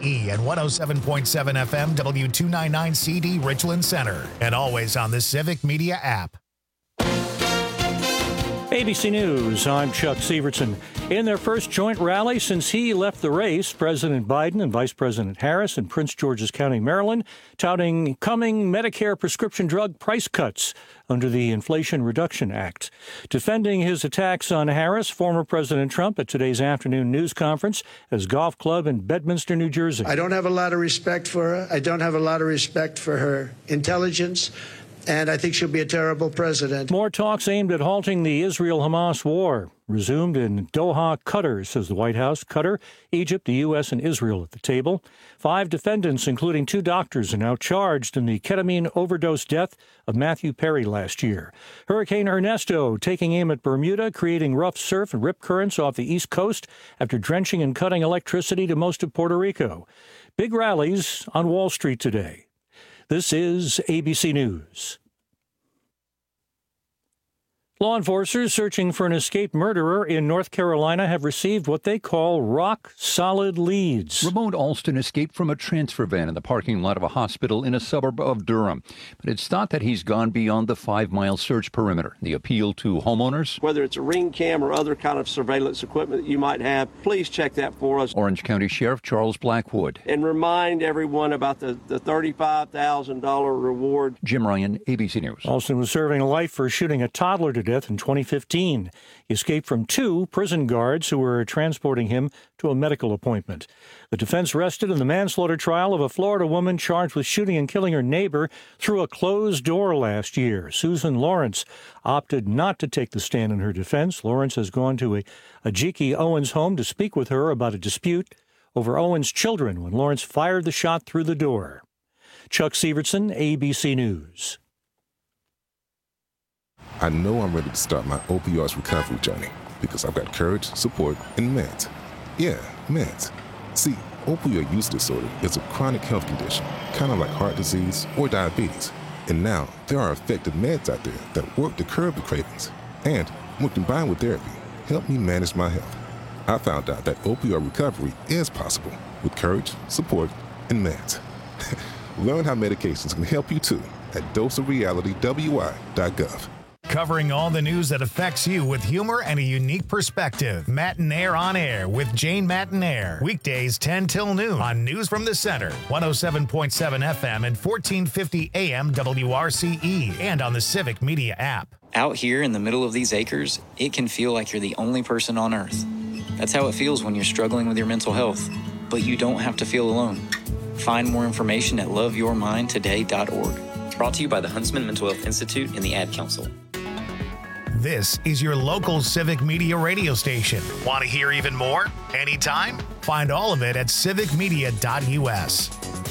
WRCE and 107.7 FM W299CD Richland Center. And always on the Civic Media app. ABC News, I'm Chuck Sievertson. In their first joint rally since he left the race, President Biden and Vice President Harris in Prince George's County, Maryland, touting coming Medicare prescription drug price cuts under the Inflation Reduction Act. Defending his attacks on Harris, former President Trump at today's afternoon news conference at his golf club in Bedminster, New Jersey. I don't have a lot of respect for her. I don't have a lot of respect for her intelligence. And I think she'll be a terrible president. More talks aimed at halting the Israel-Hamas war resumed in Doha, Qatar, says the White House. Qatar, Egypt, the U.S., and Israel at the table. 5 defendants, including 2 doctors, are now charged in the ketamine overdose death of Matthew Perry last year. Hurricane Ernesto taking aim at Bermuda, creating rough surf and rip currents off the East Coast after drenching and cutting electricity to most of Puerto Rico. Big rallies on Wall Street today. This is ABC News. Law enforcers searching for an escaped murderer in North Carolina have received what they call rock-solid leads. Ramon Alston escaped from a transfer van in the parking lot of a hospital in a suburb of Durham. But it's thought that he's gone beyond the 5-mile search perimeter. The appeal to homeowners? Whether it's a ring cam or other kind of surveillance equipment that you might have, please check that for us. Orange County Sheriff Charles Blackwood. And remind everyone about the $35,000 reward. Jim Ryan, ABC News. Alston was serving life for shooting a toddler to death in 2015. He escaped from 2 prison guards who were transporting him to a medical appointment. The defense rested in the manslaughter trial of a Florida woman charged with shooting and killing her neighbor through a closed door last year. Susan Lawrence opted not to take the stand in her defense. Lawrence has gone to a Ajiki Owens home to speak with her about a dispute over Owens' children when Lawrence fired the shot through the door. Chuck Sievertson, ABC News. I know I'm ready to start my opioids recovery journey because I've got courage, support, and meds. Yeah, meds. See, opioid use disorder is a chronic health condition, kind of like heart disease or diabetes. And now, there are effective meds out there that work to curb the cravings. And, when combined with therapy, help me manage my health. I found out that opioid recovery is possible with courage, support, and meds. Learn how medications can help you too at doseofrealitywi.gov. Covering all the news that affects you with humor and a unique perspective. Mattinaire on Air with Jane Mattinaire. Weekdays 10 till noon on News from the Center. 107.7 FM and 1450 AM WRCE. And on the Civic Media app. Out here in the middle of these acres, it can feel like you're the only person on Earth. That's how it feels when you're struggling with your mental health. But you don't have to feel alone. Find more information at loveyourmindtoday.org. Brought to you by the Huntsman Mental Health Institute and the Ad Council. This is your local Civic Media radio station. Want to hear even more? Anytime? Find all of it at civicmedia.us.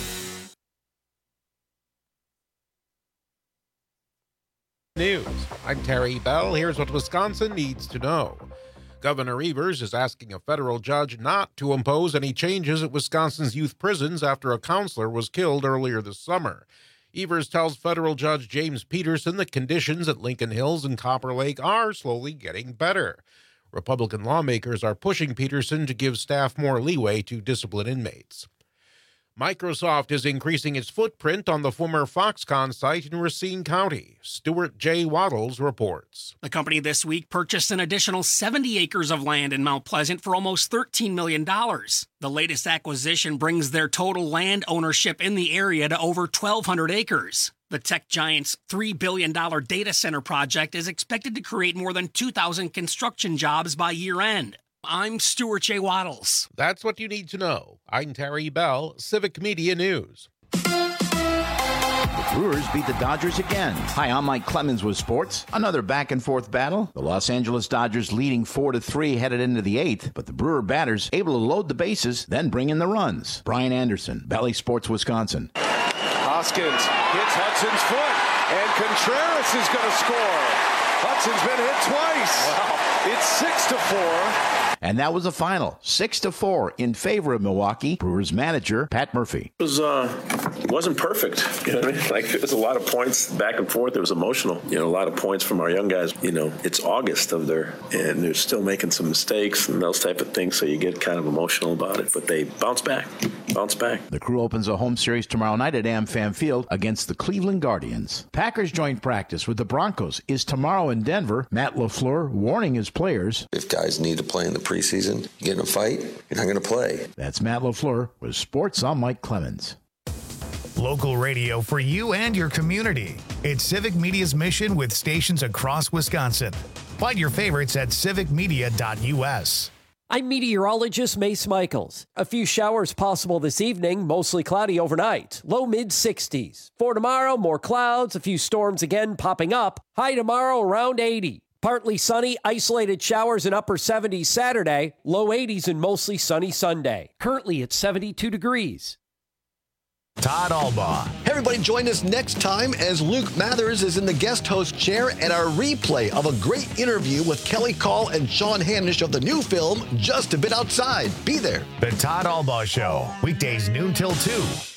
News. I'm Terry Bell. Here's what Wisconsin needs to know. Governor Evers is asking a federal judge not to impose any changes at Wisconsin's youth prisons after a counselor was killed earlier this summer. Evers tells federal judge James Peterson that conditions at Lincoln Hills and Copper Lake are slowly getting better. Republican lawmakers are pushing Peterson to give staff more leeway to discipline inmates. Microsoft is increasing its footprint on the former Foxconn site in Racine County. Stuart J. Waddles reports. The company this week purchased an additional 70 acres of land in Mount Pleasant for almost $13 million. The latest acquisition brings their total land ownership in the area to over 1,200 acres. The tech giant's $3 billion data center project is expected to create more than 2,000 construction jobs by year-end. I'm Stuart J. Waddles. That's what you need to know. I'm Terry Bell, Civic Media News. The Brewers beat the Dodgers again. Hi, I'm Mike Clemens with sports. Another back-and-forth battle. The Los Angeles Dodgers leading 4-3 headed into the 8th, but the Brewer batters able to load the bases, then bring in the runs. Brian Anderson, Bally Sports, Wisconsin. Hoskins hits Hudson's foot, and Contreras is going to score. Hudson's been hit twice. Wow. It's 6-4. And that was the final, 6-4 in favor of Milwaukee. Brewers manager Pat Murphy. It wasn't perfect. You know what I mean? Like, it was a lot of points back and forth. It was emotional. You know, a lot of points from our young guys. You know, it's August and they're still making some mistakes and those type of things. So you get kind of emotional about it. But they bounce back. The Crew opens a home series tomorrow night at AmFam Field against the Cleveland Guardians. Packers joint practice with the Broncos is tomorrow in Denver. Matt LaFleur warning his players. If guys need to play in the preseason, you get in a fight, you're not going to play. That's Matt LaFleur with Sports. I'm Mike Clemens. Local radio for you and your community. It's Civic Media's mission with stations across Wisconsin. Find your favorites at civicmedia.us. I'm meteorologist Mace Michaels. A few showers possible this evening, mostly cloudy overnight. Low mid-60s. For tomorrow, more clouds, a few storms again popping up. High tomorrow around 80. Partly sunny, isolated showers in upper 70s Saturday. Low 80s and mostly sunny Sunday. Currently at 72 degrees. Todd Albaugh. Hey everybody, join us next time as Luke Mathers is in the guest host chair at our replay of a great interview with Kelly Call and Sean Hanish of the new film, Just a Bit Outside. Be there. The Todd Albaugh Show, weekdays noon till 2.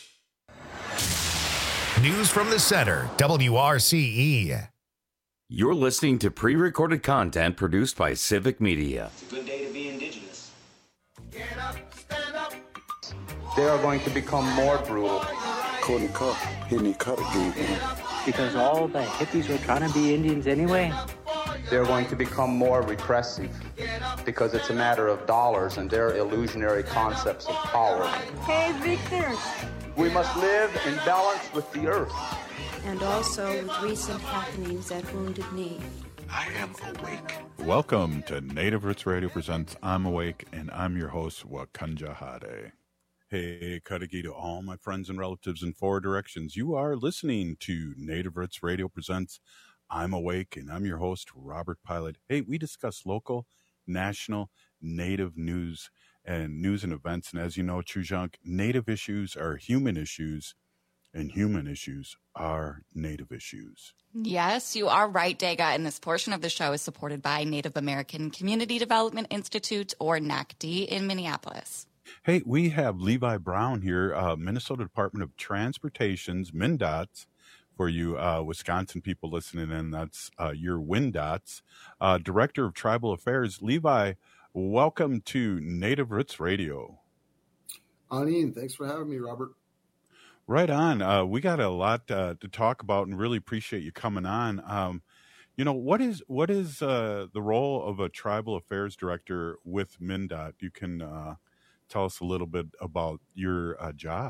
News from the center, WRCE. You're listening to pre-recorded content produced by Civic Media. It's a good day to be indigenous. Get up, stand up. They are going to become more brutal. Couldn't cut. He didn't cut again. Because all the hippies were trying to be Indians anyway. They're going to become more repressive because it's a matter of dollars and their illusionary concepts of power. Hey, Victor. We must live in balance with the earth. And also with recent happenings at Wounded Knee. I am awake. Welcome to Native Roots Radio presents I'm Awake, and I'm your host, Wakanja Hade. Hey, Kadagi to all my friends and relatives in 4 directions. You are listening to Native Roots Radio presents I'm Awake, and I'm your host, Robert Pilot. Hey, we discuss local, national, Native news and events. And as you know, Chujunk, Native issues are human issues, and human issues are Native issues. Yes, you are right, Dega. And this portion of the show is supported by Native American Community Development Institute, or NACD, in Minneapolis. Hey, we have Levi Brown here, Minnesota Department of Transportation's MnDOT, for you Wisconsin people listening in. That's your WnDOTs, Director of Tribal Affairs. Levi, welcome to Native Roots Radio. Anine, thanks for having me, Robert. Right on. We got a lot to talk about, and really appreciate you coming on. What is the role of a Tribal Affairs Director with MnDOT? You can tell us a little bit about your job.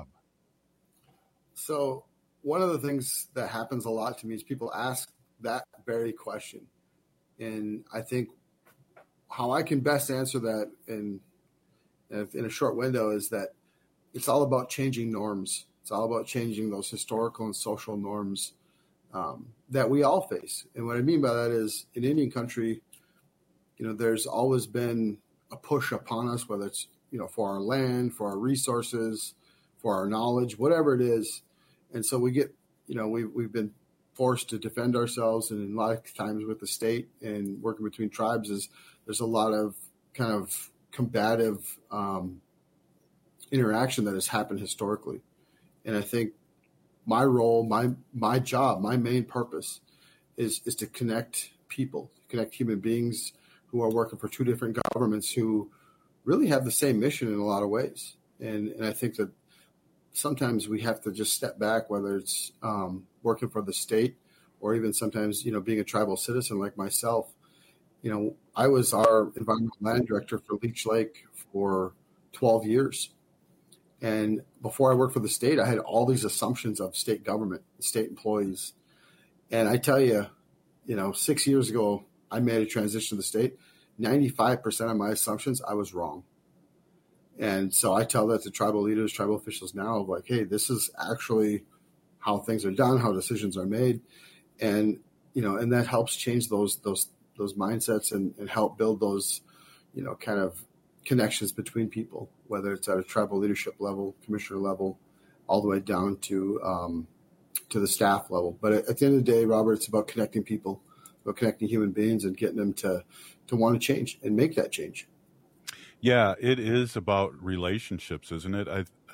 So one of the things that happens a lot to me is people ask that very question. And I think how I can best answer that in a short window is that it's all about changing norms. It's all about changing those historical and social norms that we all face. And what I mean by that is in Indian country, there's always been a push upon us, whether it's for our land, for our resources, for our knowledge, whatever it is. And so we get, we've been forced to defend ourselves. And a lot of times with the state and working between tribes there's a lot of kind of combative interaction that has happened historically. And I think my role, my job, my main purpose is to connect people, connect human beings who are working for 2 different governments who really have the same mission in a lot of ways. And I think that sometimes we have to just step back, whether it's working for the state or even sometimes, being a tribal citizen like myself. I was our environmental land director for Leech Lake for 12 years. And before I worked for the state, I had all these assumptions of state government, state employees. And I tell you, 6 years ago, I made a transition to the state. 95% of my assumptions, I was wrong. And so I tell that to tribal leaders, tribal officials now, of like, hey, this is actually how things are done, how decisions are made. And, and that helps change those mindsets and help build those, kind of connections between people, whether it's at a tribal leadership level, commissioner level, all the way down to the staff level. But at the end of the day, Robert, it's about connecting people, about connecting human beings and getting them to want to change and make that change. Yeah, it is about relationships, isn't it?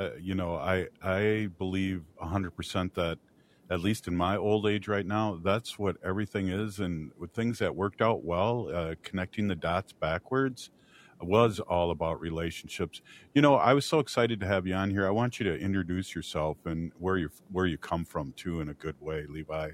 I believe 100% that, at least in my old age right now, that's what everything is. And with things that worked out well, connecting the dots backwards was all about relationships. I was so excited to have you on here. I want you to introduce yourself and where you come from too, in a good way, Levi.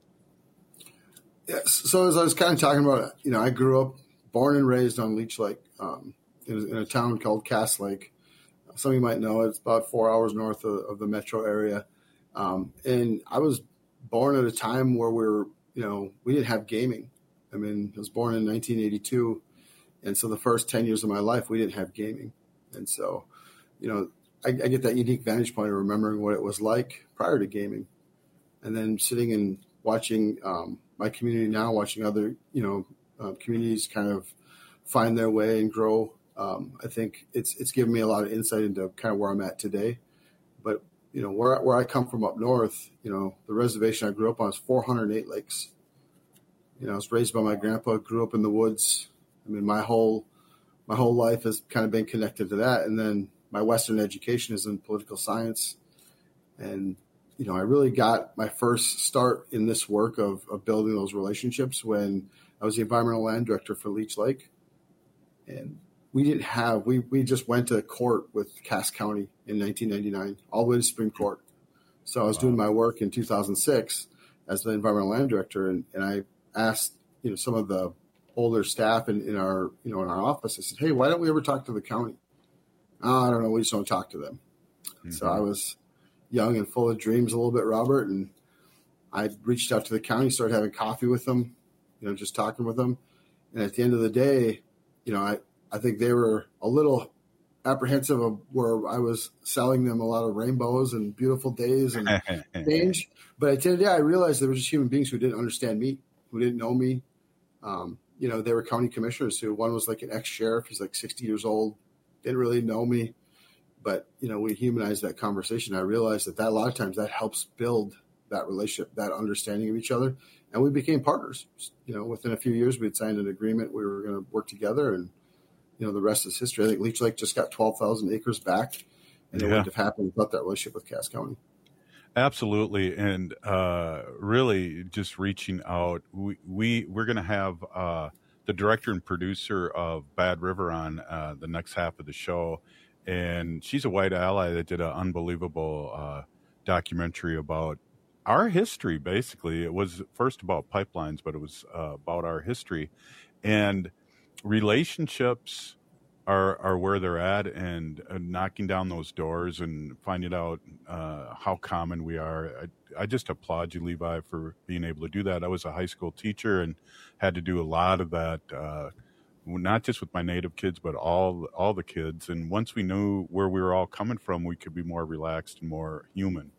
Yes. So as I was kind of talking about, I grew up, born and raised on Leech Lake, in a town called Cass Lake. Some of you might know it's about 4 hours north of the metro area. And I was born at a time where we didn't have gaming. I mean, I was born in 1982. And so the first 10 years of my life, we didn't have gaming. And so, I get that unique vantage point of remembering what it was like prior to gaming. And then sitting and watching my community now, watching other, communities kind of find their way and grow. I think it's given me a lot of insight into kind of where I'm at today. But, where I come from up north, the reservation I grew up on is 408 lakes. I was raised by my grandpa, grew up in the woods. I mean, my whole life has kind of been connected to that. And then my Western education is in political science. And, I really got my first start in this work of building those relationships when I was the environmental land director for Leech Lake. And we just went to court with Cass County in 1999, all the way to Supreme Court. So I was doing my work in 2006 as the environmental land director. And I asked, some of the older staff in our office, I said, hey, why don't we ever talk to the county? Oh, I don't know. We just don't talk to them. Mm-hmm. So I was young and full of dreams a little bit, Robert. And I reached out to the county, started having coffee with them, just talking with them. And at the end of the day, I think they were a little apprehensive of where I was selling them a lot of rainbows and beautiful days and change. But at the end of the day, I realized they were just human beings who didn't understand me, who didn't know me. They were county commissioners who, one was like an ex-sheriff. He's like 60 years old, didn't really know me. But, we humanized that conversation. I realized that a lot of times that helps build that relationship, that understanding of each other. And we became partners. Within a few years, we had signed an agreement. We were going to work together, and, the rest is history. I think Leech Lake just got 12,000 acres back, and it wouldn't have happened without that relationship with Cass County. Absolutely. And really just reaching out. We're going to have the director and producer of Bad River on the next half of the show. And she's a white ally that did an unbelievable documentary about our history, basically. It was first about pipelines, but it was about our history. And relationships are where they're at, and knocking down those doors and finding out how common we are. I just applaud you, Levi, for being able to do that. I was a high school teacher and had to do a lot of that, not just with my native kids, but all the kids. And once we knew where we were all coming from, we could be more relaxed and more human.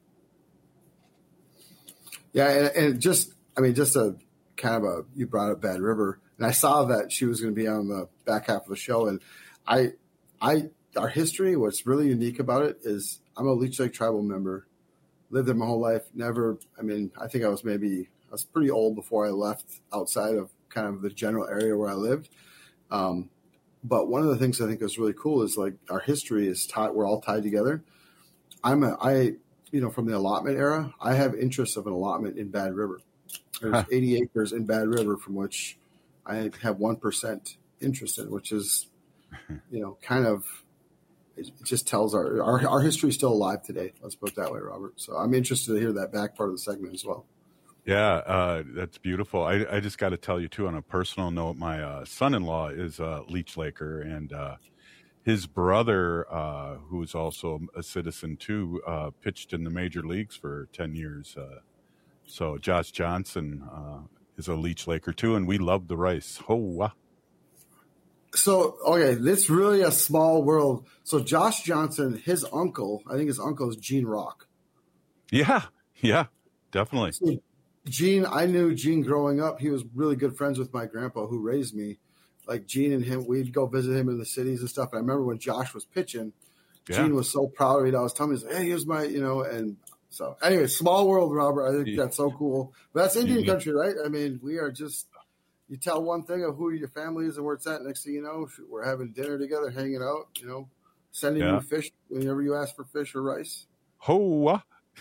Yeah, and just a kind of you brought up Bad River. And I saw that she was going to be on the back half of the show. And our history, what's really unique about it is I'm a Leech Lake tribal member, lived there my whole life. I think I was pretty old before I left outside of kind of the general area where I lived. But one of the things I think is really cool is like our history is we're all tied together. From the allotment era, I have interests of an allotment in Bad River. There's 80 acres in Bad River from which I have 1% interest in, which is, kind of, it just tells our history is still alive today. Let's put it that way, Robert. So I'm interested to hear that back part of the segment as well. Yeah, that's beautiful. I just got to tell you, too, on a personal note, my son-in-law is a Leech Laker, and his brother, who is also a citizen, too, pitched in the major leagues for 10 years. So Josh Johnson is a Leech Laker, too, and we love the rice. Oh, wow. So, okay, it's really a small world. So Josh Johnson, his uncle is Gene Rock. Yeah, definitely. So Gene, I knew Gene growing up. He was really good friends with my grandpa who raised me. Like Gene and him, we'd go visit him in the cities and stuff. And I remember when Josh was pitching, Gene was so proud of me. I was telling him, hey, here's my, and So anyway, small world, Robert. I think that's so cool. But that's Indian country, right? I mean, we are just, you tell one thing of who your family is and where it's at. Next thing you know, we're having dinner together, hanging out, sending you fish whenever you ask for fish or rice. Hoa.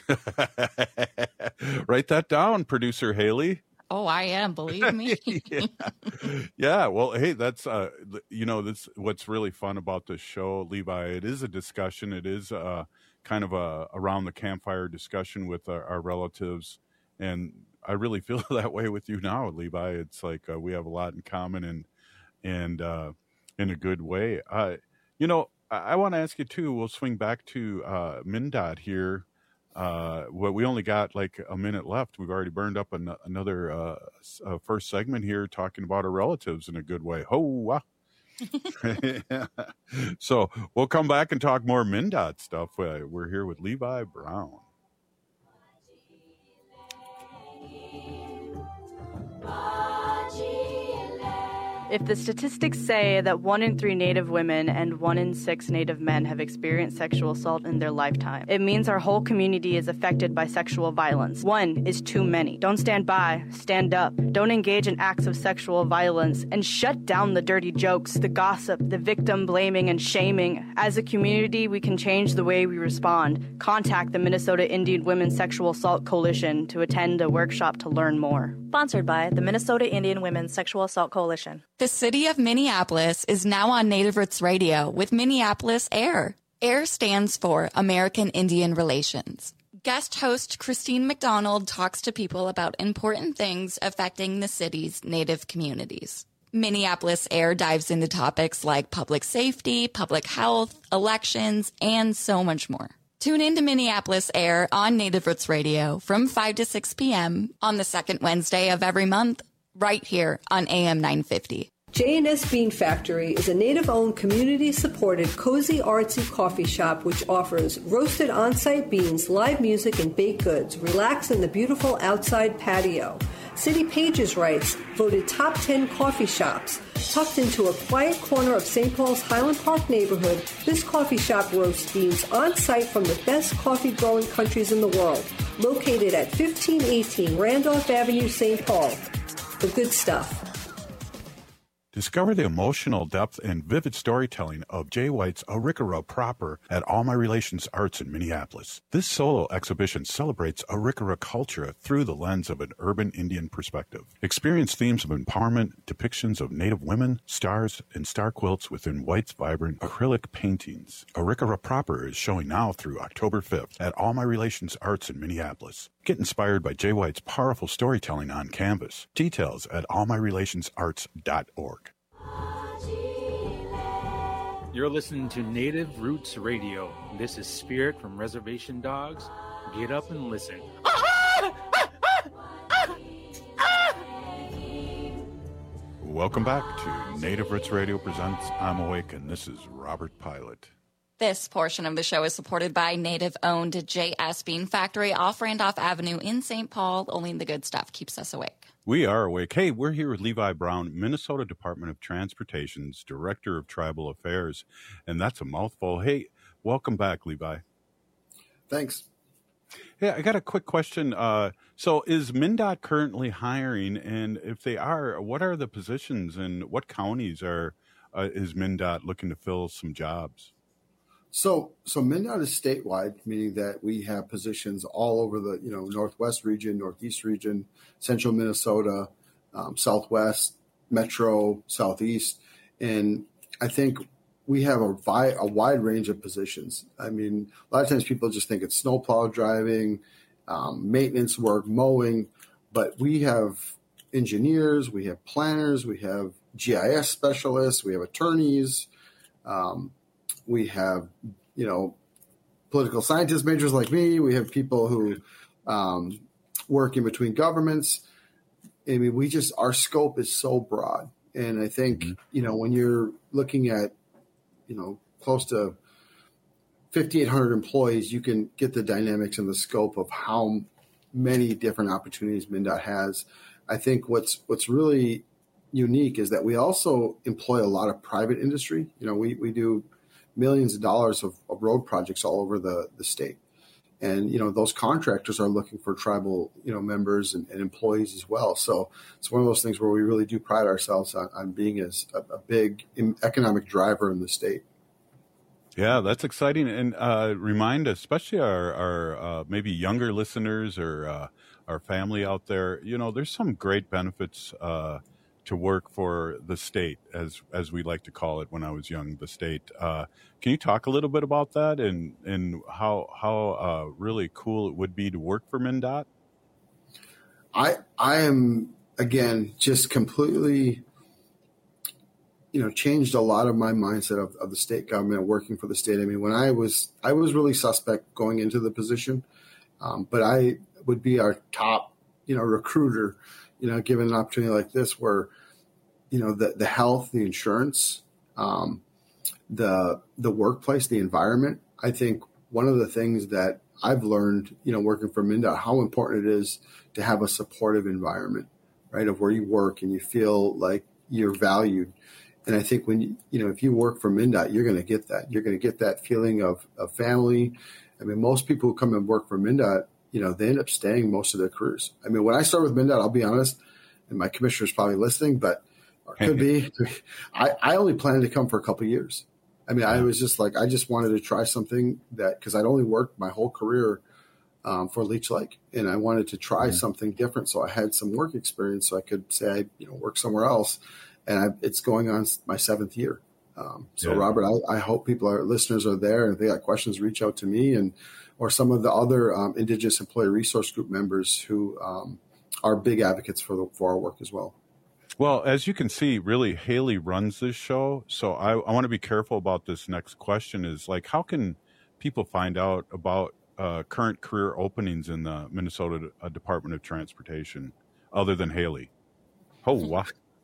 Write that down, producer Haley. Oh, I am. Believe me. Yeah. Well, hey, that's that's what's really fun about this show, Levi. It is a discussion. It is kind of a around the campfire discussion with our relatives, and I really feel that way with you now, Levi. It's like we have a lot in common, and in a good way. I want to ask you too. We'll swing back to MnDOT here. We only got like a minute left. We've already burned up another first segment here talking about our relatives in a good way. Ho! So we'll come back and talk more MnDOT stuff. We're here with Levi Brown. If the statistics say that 1 in 3 Native women and 1 in 6 Native men have experienced sexual assault in their lifetime, it means our whole community is affected by sexual violence. 1 is too many. Don't stand by. Stand up. Don't engage in acts of sexual violence, and shut down the dirty jokes, the gossip, the victim blaming and shaming. As a community, we can change the way we respond. Contact the Minnesota Indian Women's Sexual Assault Coalition to attend a workshop to learn more. Sponsored by the Minnesota Indian Women's Sexual Assault Coalition. The city of Minneapolis is now on Native Roots Radio with Minneapolis AIR. AIR stands for American Indian Relations. Guest host Christine McDonald talks to people about important things affecting the city's Native communities. Minneapolis AIR dives into topics like public safety, public health, elections, and so much more. Tune in to Minneapolis AIR on Native Roots Radio from 5 to 6 p.m. on the second Wednesday of every month, right here on AM 950. J&S Bean Factory is a Native-owned, community-supported, cozy, artsy coffee shop which offers roasted on-site beans, live music, and baked goods. Relax in the beautiful outside patio. City Pages writes, voted top 10 coffee shops. Tucked into a quiet corner of St. Paul's Highland Park neighborhood, this coffee shop roasts beans on-site from the best coffee-growing countries in the world. Located at 1518 Randolph Avenue, St. Paul. The good stuff. Discover the emotional depth and vivid storytelling of Jay White's Arikara Proper at All My Relations Arts in Minneapolis. This solo exhibition celebrates Arikara culture through the lens of an urban Indian perspective. Experience themes of empowerment, depictions of Native women, stars, and star quilts within White's vibrant acrylic paintings. Arikara Proper is showing now through October 5th at All My Relations Arts in Minneapolis. Get inspired by Jay White's powerful storytelling on canvas. Details at allmyrelationsarts.org. You're listening to Native Roots Radio. This is Spirit from Reservation Dogs. Get up and listen. Welcome back to Native Roots Radio presents I'm Awake, and this is Robert Pilot. This portion of the show is supported by Native-owned J.S. Bean Factory off Randolph Avenue in St. Paul. Only the good stuff keeps us awake. We are awake. Hey, we're here with Levi Brown, Minnesota Department of Transportation's Director of Tribal Affairs, and that's a mouthful. Hey, welcome back, Levi. Thanks. Hey, I got a quick question. So is MnDOT currently hiring, and if they are, what are the positions and what counties is MnDOT looking to fill some jobs? So MnDOT is statewide, meaning that we have positions all over the Northwest region, Northeast region, Central Minnesota, Southwest, Metro, Southeast, and I think we have a wide range of positions. I mean, a lot of times people just think it's snowplow driving, maintenance work, mowing, but we have engineers, we have planners, we have GIS specialists, we have attorneys. We have, political scientist majors like me. We have people who work in between governments. I mean, our scope is so broad. And I think, when you're looking at, close to 5,800 employees, you can get the dynamics and the scope of how many different opportunities MnDOT has. I think what's really unique is that we also employ a lot of private industry. We do millions of dollars of road projects all over the state. And, those contractors are looking for tribal, members and employees as well. So it's one of those things where we really do pride ourselves on being a big economic driver in the state. Yeah, that's exciting. And remind especially our maybe younger listeners or our family out there, there's some great benefits to work for the state, as we like to call it when I was young, the state. Can you talk a little bit about that and how really cool it would be to work for MnDOT? I am, again, just completely, changed a lot of my mindset of the state government, working for the state. I mean, when I was really suspect going into the position, but I would be our top, recruiter, given an opportunity like this where, the health, the insurance, the workplace, the environment. I think one of the things that I've learned, working for MnDOT, how important it is to have a supportive environment, right, of where you work and you feel like you're valued. And I think when if you work for MnDOT, you're going to get that. You're going to get that feeling of family. I mean, most people who come and work for MnDOT, they end up staying most of their careers. I mean, when I started with MnDOT, I'll be honest, and my commissioner's probably listening, but or could be. I only planned to come for a couple of years. I mean, I was just like, I just wanted to try something because I'd only worked my whole career for Leech Lake, and I wanted to try something different. So I had some work experience, so I could say I work somewhere else. And it's going on my 7th year. Robert, I hope our listeners are there. And if they got questions, reach out to me or some of the other Indigenous Employee Resource Group members who are big advocates for our work as well. Well, as you can see, really, Haley runs this show. So I want to be careful about this next question is like, how can people find out about current career openings in the Minnesota Department of Transportation other than Haley? Oh, wow.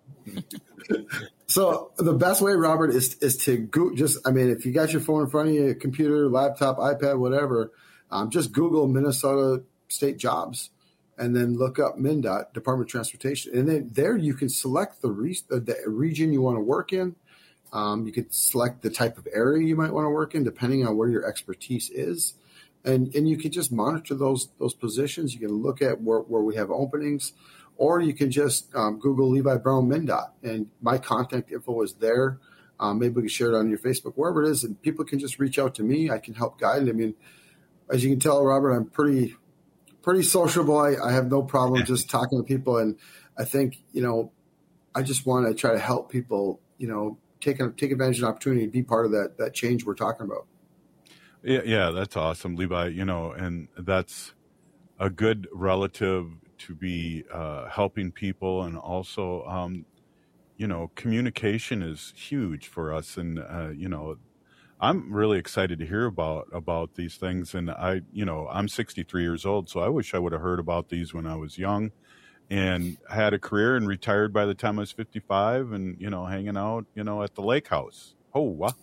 So the best way, Robert, is to go. If you got your phone in front of you, computer, laptop, iPad, whatever, just Google Minnesota state jobs, and then look up MnDOT, Department of Transportation, and then there you can select the region you want to work in. You could select the type of area you might want to work in, depending on where your expertise is, and you can just monitor those positions. You can look at where we have openings. Or you can just Google Levi Brown MnDOT, and my contact info is there. Maybe we can share it on your Facebook, wherever it is, and people can just reach out to me. I can help guide. I mean, as you can tell, Robert, I'm pretty sociable. I have no problem just talking to people, and I think I just want to try to help people, take advantage of an opportunity and be part of that change we're talking about. Yeah, that's awesome, Levi. And that's a good relative to be helping people, and also, communication is huge for us. And I'm really excited to hear about these things. And I'm 63 years old, so I wish I would have heard about these when I was young, and had a career and retired by the time I was 55, and hanging out, at the lake house. Oh, wow.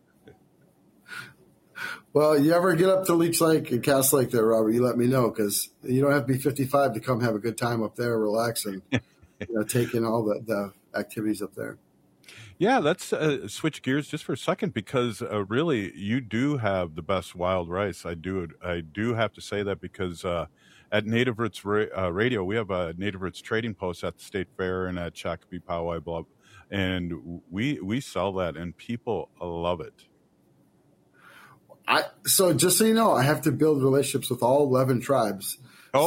Well, you ever get up to Leech Lake and Cass Lake there, Robert, you let me know, because you don't have to be 55 to come have a good time up there, relax, and take in all the activities up there. Yeah, let's switch gears just for a second, because really you do have the best wild rice. I do have to say that, because at Native Roots Radio, we have a Native Roots trading post at the State Fair and at Shakopee Poway Bluff, and we sell that, and people love it. So just so you know, I have to build relationships with all 11 tribes. I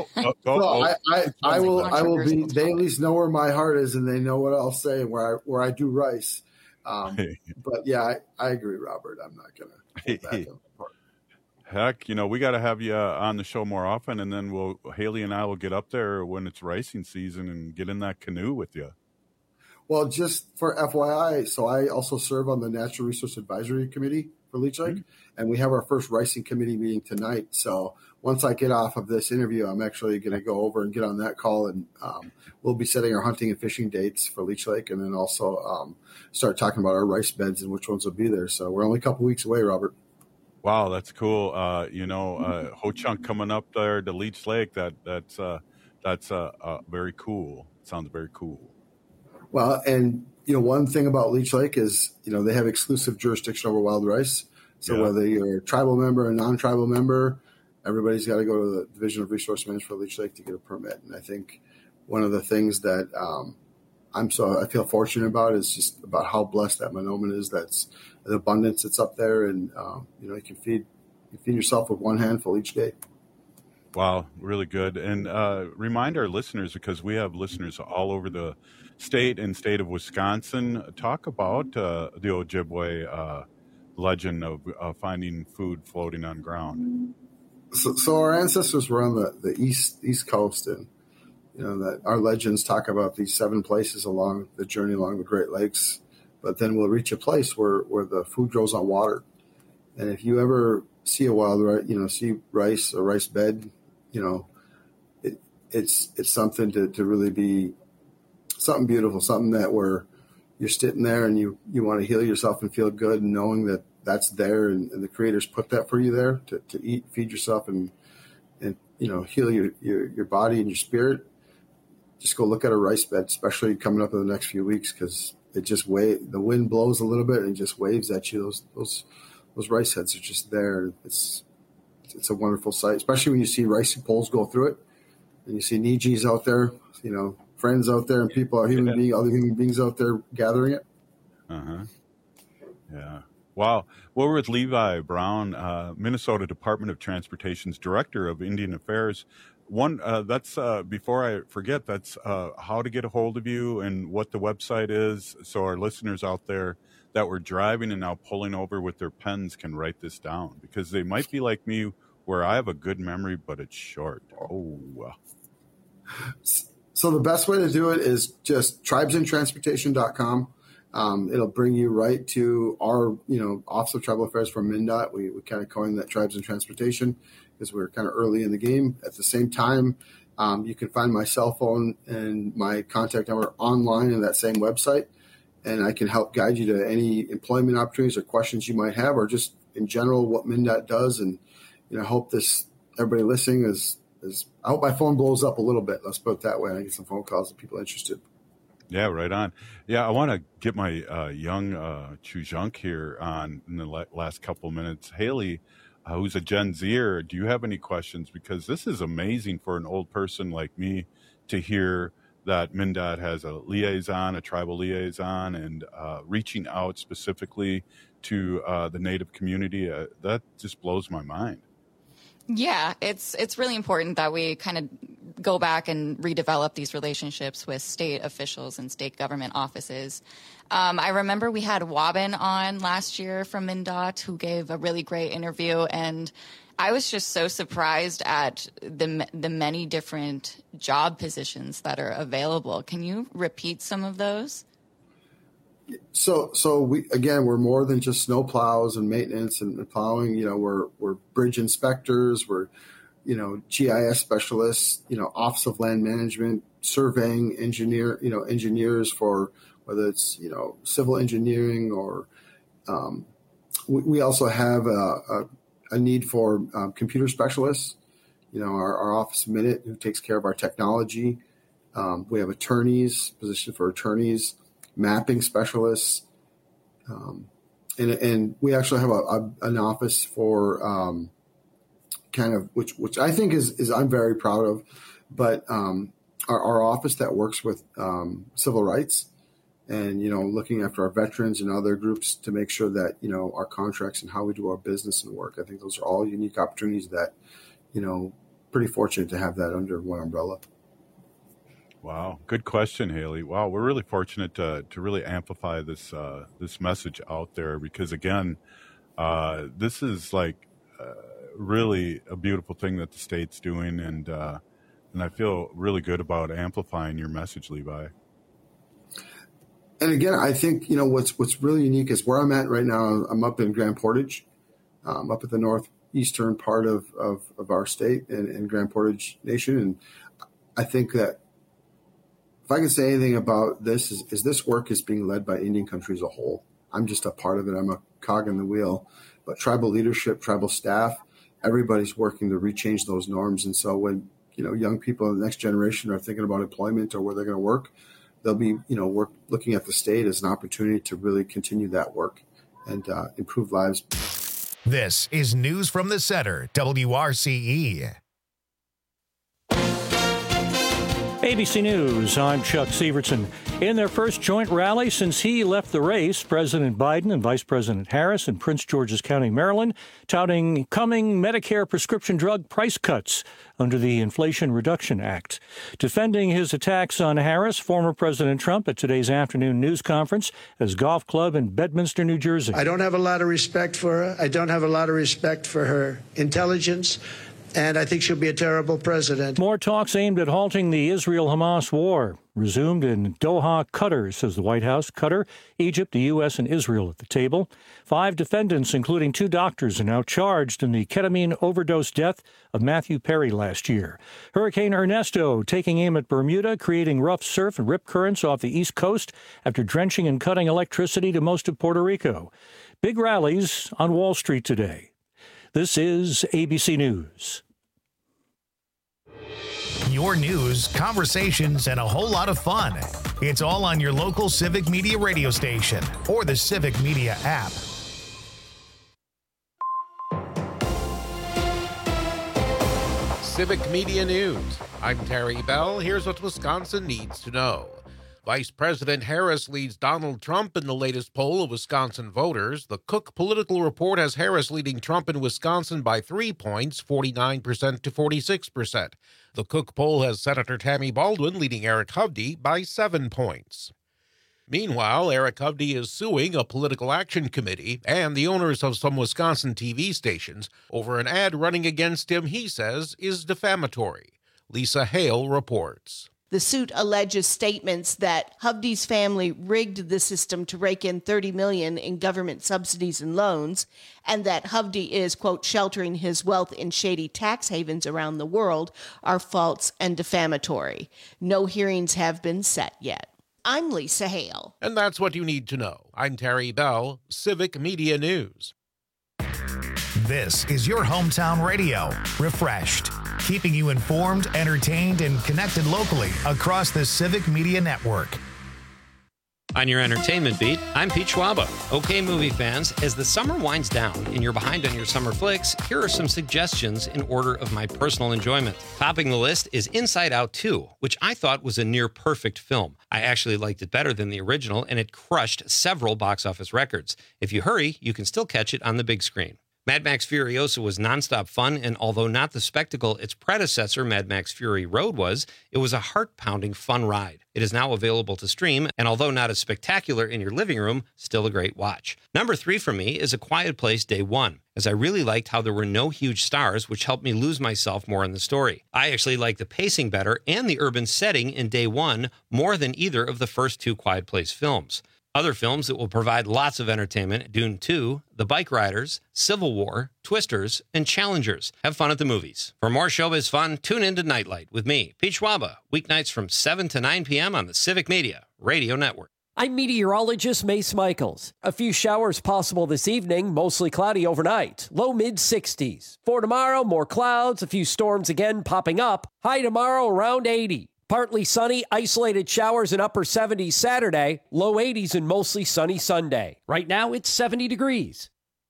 will be. They at least know where my heart is, and they know what I'll say where I do rice. But yeah, I agree, Robert. I'm not gonna hold back on the part. Heck, we got to have you on the show more often, and then Haley and I will get up there when it's ricing season and get in that canoe with you. Well, just for FYI, so I also serve on the Natural Resource Advisory Committee for Leech Lake, and we have our first ricing committee meeting tonight. So once I get off of this interview, I'm actually going to go over and get on that call, and we'll be setting our hunting and fishing dates for Leech Lake, and then also start talking about our rice beds and which ones will be there. So we're only a couple weeks away, Robert. Wow, that's cool. Ho Chunk coming up there to Leech Lake. That's very cool. Sounds very cool. Well, and one thing about Leech Lake is, they have exclusive jurisdiction over wild rice. So whether you're a tribal member or a non-tribal member, everybody's got to go to the Division of Resource Management for Leech Lake to get a permit. And I think one of the things that I feel fortunate about is just about how blessed that Mahnomen is. That's the abundance that's up there, and you can feed yourself with one handful each day. Wow, really good. And remind our listeners, because we have listeners all over the state and state of Wisconsin, talk about the Ojibwe legend of finding food floating on ground. So our ancestors were on the east coast, and that our legends talk about these 7 places along the journey along the Great Lakes. But then we'll reach a place where the food grows on water. And if you ever see a wild rice, see rice or rice bed, it's something to really be something beautiful, something that where you're sitting there and you want to heal yourself and feel good, and knowing that that's there and the creators put that for you there to eat, feed yourself and heal your body and your spirit. Just go look at a rice bed, especially coming up in the next few weeks, because it just the wind blows a little bit and just waves at you. Those rice heads are just there. It's a wonderful sight, especially when you see ricey poles go through it, and you see Nijis out there, friends out there, and people, other human beings out there gathering it. Yeah. Wow. Well, we're with Levi Brown, Minnesota Department of Transportation's Director of Indian Affairs. That's before I forget, that's how to get a hold of you and what the website is, so our listeners out there that were driving and now pulling over with their pens can write this down, because they might be like me, where I have a good memory, but it's short. So the best way to do it is just tribesandtransportation.com. It'll bring you right to our, Office of Tribal Affairs from MnDOT. We kind of coined that Tribes and Transportation because we're kind of early in the game. At the same time, you can find my cell phone and my contact number online in that same website, and I can help guide you to any employment opportunities or questions you might have, or just in general what MnDOT does. And I hope everybody listening is I hope my phone blows up a little bit. Let's put it that way. I get some phone calls of people interested. Yeah, right on. Yeah, I want to get my young Chujunk here on in the last couple of minutes. Haley, who's a Gen Zer, do you have any questions? Because this is amazing for an old person like me to hear that MnDOT has a tribal liaison, and reaching out specifically to the Native community. That just blows my mind. Yeah, it's really important that we kind of go back and redevelop these relationships with state officials and state government offices. I remember we had Wabin on last year from MnDOT, who gave a really great interview, and I was just so surprised at the many different job positions that are available. Can you repeat some of those? So we're more than just snow plows and maintenance and plowing. We're bridge inspectors. We're, GIS specialists. Office of Land Management, surveying engineers for whether it's civil engineering or. We also have a need for computer specialists. Our office minute who takes care of our technology. We have position for attorneys. Mapping specialists, and we actually have an office for which I think is I'm very proud of, but our office that works with civil rights and looking after our veterans and other groups to make sure that our contracts and how we do our business and work. I think those are all unique opportunities that pretty fortunate to have that under one umbrella. Wow. Good question, Haley. Wow. We're really fortunate to really amplify this message out there, because again, this is like really a beautiful thing that the state's doing. And I feel really good about amplifying your message, Levi. And again, I think, what's really unique is where I'm at right now. I'm up in Grand Portage, up at the northeastern part of our state and Grand Portage Nation. And I think that if I can say anything about this, is this work is being led by Indian country as a whole. I'm just a part of it. I'm a cog in the wheel. But tribal leadership, tribal staff, everybody's working to rechange those norms. And so when young people in the next generation are thinking about employment or where they're going to work, they'll be looking at the state as an opportunity to really continue that work and improve lives. This is News from the Center, WRCE. ABC News, I'm Chuck Severson. In their first joint rally since he left the race, President Biden and Vice President Harris in Prince George's County, Maryland, touting coming Medicare prescription drug price cuts under the Inflation Reduction Act. Defending his attacks on Harris, former President Trump at today's afternoon news conference at his golf club in Bedminster, New Jersey. I don't have a lot of respect for her. I don't have a lot of respect for her intelligence. And I think she'll be a terrible president. More talks aimed at halting the Israel-Hamas war resumed in Doha, Qatar, says the White House. Qatar, Egypt, the U.S., and Israel at the table. 5 defendants, including 2 doctors, are now charged in the ketamine overdose death of Matthew Perry last year. Hurricane Ernesto taking aim at Bermuda, creating rough surf and rip currents off the East Coast after drenching and cutting electricity to most of Puerto Rico. Big rallies on Wall Street today. This is ABC News. Your news, conversations, and a whole lot of fun. It's all on your local Civic Media radio station or the Civic Media app. Civic Media News. I'm Terry Bell. Here's what Wisconsin needs to know. Vice President Harris leads Donald Trump in the latest poll of Wisconsin voters. The Cook Political Report has Harris leading Trump in Wisconsin by 3 points, 49% to 46%. The Cook poll has Senator Tammy Baldwin leading Eric Hovde by 7 points. Meanwhile, Eric Hovde is suing a political action committee and the owners of some Wisconsin TV stations over an ad running against him he says is defamatory. Lisa Hale reports. The suit alleges statements that Hovde's family rigged the system to rake in $30 million in government subsidies and loans, and that Hovde is, quote, sheltering his wealth in shady tax havens around the world are false and defamatory. No hearings have been set yet. I'm Lisa Hale. And that's what you need to know. I'm Terry Bell, Civic Media News. This is your hometown radio, refreshed, keeping you informed, entertained, and connected locally across the Civic Media Network. On your entertainment beat, I'm Pete Schwaba. Okay, movie fans, as the summer winds down and you're behind on your summer flicks, here are some suggestions in order of my personal enjoyment. Topping the list is Inside Out 2, which I thought was a near-perfect film. I actually liked it better than the original, and it crushed several box office records. If you hurry, you can still catch it on the big screen. Mad Max Furiosa was nonstop fun, and although not the spectacle its predecessor, Mad Max Fury Road, was, it was a heart-pounding fun ride. It is now available to stream, and although not as spectacular in your living room, still a great watch. Number 3 for me is A Quiet Place Day One, as I really liked how there were no huge stars, which helped me lose myself more in the story. I actually liked the pacing better and the urban setting in Day One more than either of the first 2 Quiet Place films. Other films that will provide lots of entertainment: Dune 2, The Bike Riders, Civil War, Twisters, and Challengers. Have fun at the movies. For more showbiz fun, tune in to Nightlight with me, Pete Schwaba, weeknights from 7 to 9 p.m. on the Civic Media Radio Network. I'm meteorologist Mace Michaels. A few showers possible this evening, mostly cloudy overnight. Low mid-60s. For tomorrow, more clouds, a few storms again popping up. High tomorrow around 80. Partly sunny, isolated showers in upper 70s Saturday, low 80s and mostly sunny Sunday. Right now, it's 70 degrees.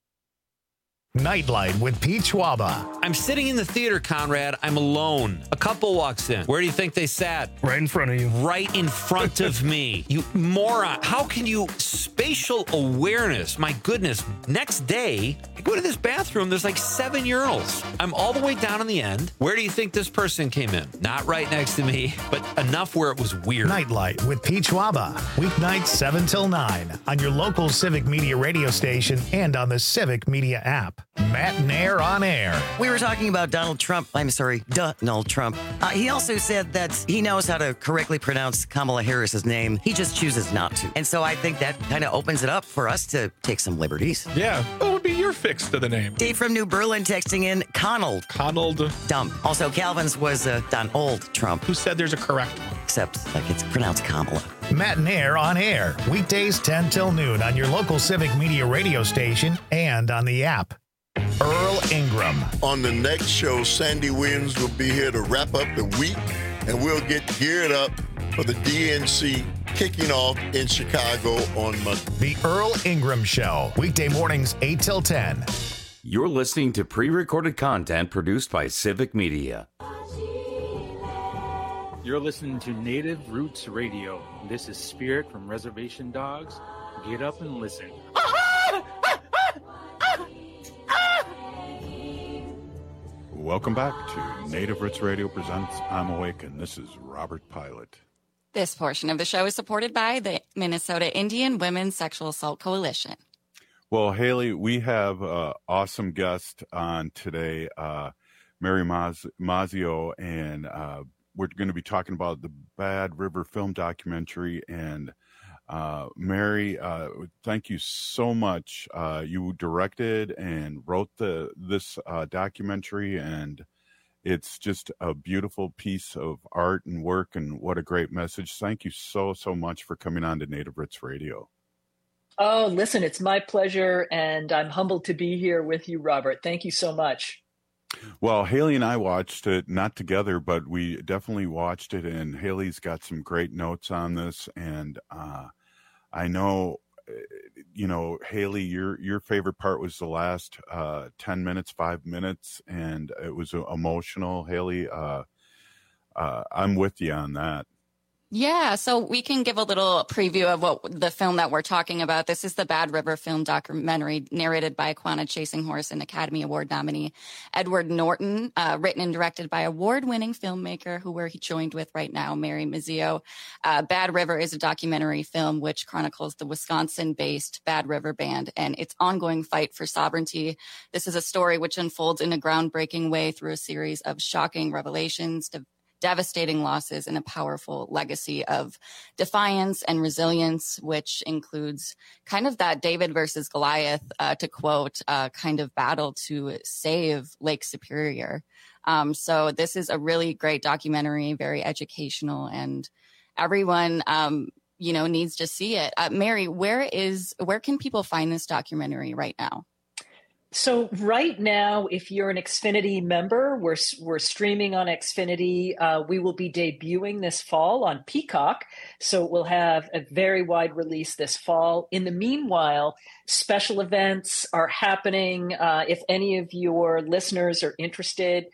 Nightlight with Pete Schwaba. I'm sitting in the theater, Conrad. I'm alone. A couple walks in. Where do you think they sat? Right in front of you. Right in front of me. You moron. How can you... Spatial awareness. My goodness. Next day, I go to this bathroom. There's like 7 urinals. I'm all the way down in the end. Where do you think this person came in? Not right next to me, but enough where it was weird. Nightlight with Pete Schwaba. Weeknights 7 till 9 on your local Civic Media radio station and on the Civic Media app. Matt Nair on air. We were talking about Donald Trump. Donald Trump. He also said that he knows how to correctly pronounce Kamala Harris's name. He just chooses not to. And so I think that kind of opens it up for us to take some liberties. Yeah. What would be your fix to the name? Dave from New Berlin texting in Conald. Dump. Also, Calvin's was Donald Trump. Who said there's a correct one? Except like it's pronounced Kamala. Matt Nair on air. Weekdays 10 till noon on your local Civic Media radio station and on the app. Earl Ingram. On the next show, Sandy Williams will be here to wrap up the week, and we'll get geared up for the DNC kicking off in Chicago on Monday. The Earl Ingram Show, weekday mornings 8 till 10. You're listening to pre-recorded content produced by Civic Media. You're listening to Native Roots Radio. This is Spirit from Reservation Dogs. Get up and listen. Welcome back to Native Roots Radio presents I'm Awake, and this is Robert Pilot. This portion of the show is supported by the Minnesota Indian Women's Sexual Assault Coalition. Well, Haley, we have an awesome guest on today, Mary Mazzio, and we're going to be talking about the Bad River film documentary. And Mary, thank you so much. You directed and wrote this documentary, and it's just a beautiful piece of art and work, and what a great message. Thank you so much for coming on to Native Roots Radio. Oh, listen, it's my pleasure, and I'm humbled to be here with you, Robert. Thank you so much. Well, Haley and I watched it, not together, but we definitely watched it, and Haley's got some great notes on this, and I know, Haley, your favorite part was the last 10 minutes, 5 minutes, and it was emotional. Haley, I'm with you on that. Yeah, so we can give a little preview of what the film that we're talking about. This is the Bad River film documentary narrated by Quanah Chasing Horse and Academy Award nominee Edward Norton, written and directed by award-winning filmmaker who we're joined with right now, Mary Mazzio. Bad River is a documentary film which chronicles the Wisconsin-based Bad River Band and its ongoing fight for sovereignty. This is a story which unfolds in a groundbreaking way through a series of shocking revelations, devastating losses, and a powerful legacy of defiance and resilience, which includes kind of that David versus Goliath, to quote, kind of battle to save Lake Superior. So this is a really great documentary, very educational, and everyone, needs to see it. Mary, where can people find this documentary right now? So right now, if you're an Xfinity member, we're streaming on Xfinity. We will be debuting this fall on Peacock, so we'll have a very wide release this fall. In the meanwhile, special events are happening. If any of your listeners are interested,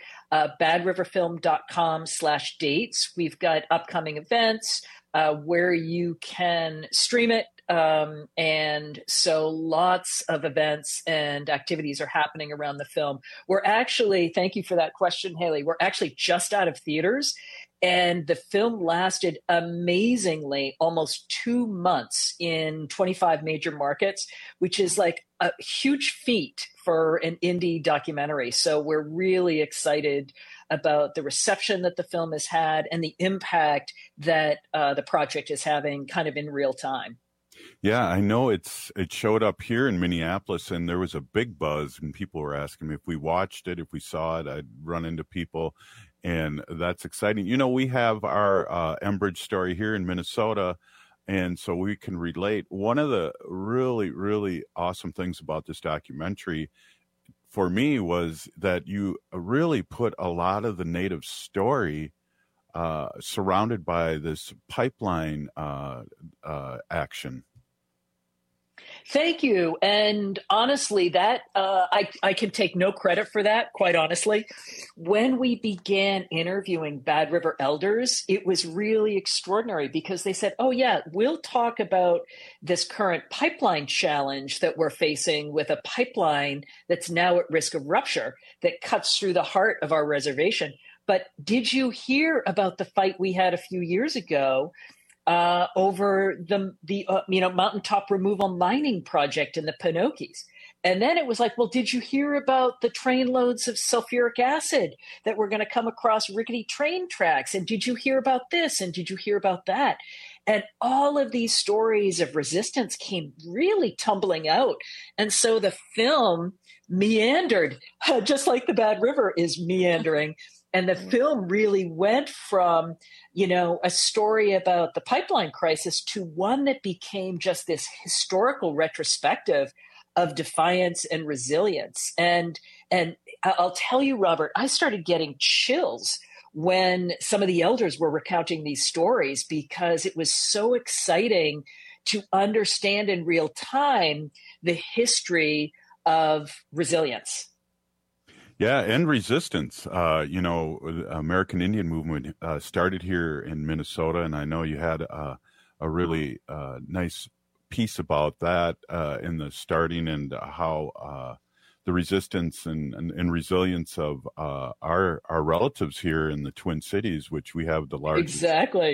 badriverfilm.com/dates. We've got upcoming events where you can stream it. And so lots of events and activities are happening around the film. Thank you for that question, Haley. We're actually just out of theaters, and the film lasted amazingly almost 2 months in 25 major markets, which is like a huge feat for an indie documentary. So we're really excited about the reception that the film has had and the impact that the project is having kind of in real time. Yeah, I know it showed up here in Minneapolis, and there was a big buzz, and people were asking me if we watched it, if we saw it. I'd run into people, and that's exciting. We have our Enbridge story here in Minnesota, and so we can relate. One of the really, really awesome things about this documentary for me was that you really put a lot of the Native story surrounded by this pipeline action. Thank you. And honestly, that I can take no credit for that, quite honestly. When we began interviewing Bad River elders, it was really extraordinary because they said, oh, yeah, we'll talk about this current pipeline challenge that we're facing with a pipeline that's now at risk of rupture that cuts through the heart of our reservation. But did you hear about the fight we had a few years ago over the mountaintop removal mining project in the Pinokies? And then it was like, well, did you hear about the train loads of sulfuric acid that were going to come across rickety train tracks? And did you hear about this? And did you hear about that? And all of these stories of resistance came really tumbling out. And so the film meandered, just like the Bad River is meandering. And the film really went from, a story about the pipeline crisis to one that became just this historical retrospective of defiance and resilience. And I'll tell you, Robert, I started getting chills when some of the elders were recounting these stories because it was so exciting to understand in real time the history of resilience. Yeah, and resistance. The American Indian movement started here in Minnesota, and I know you had a really nice piece about that in the starting and how the resistance and resilience of our relatives here in the Twin Cities, which we have the largest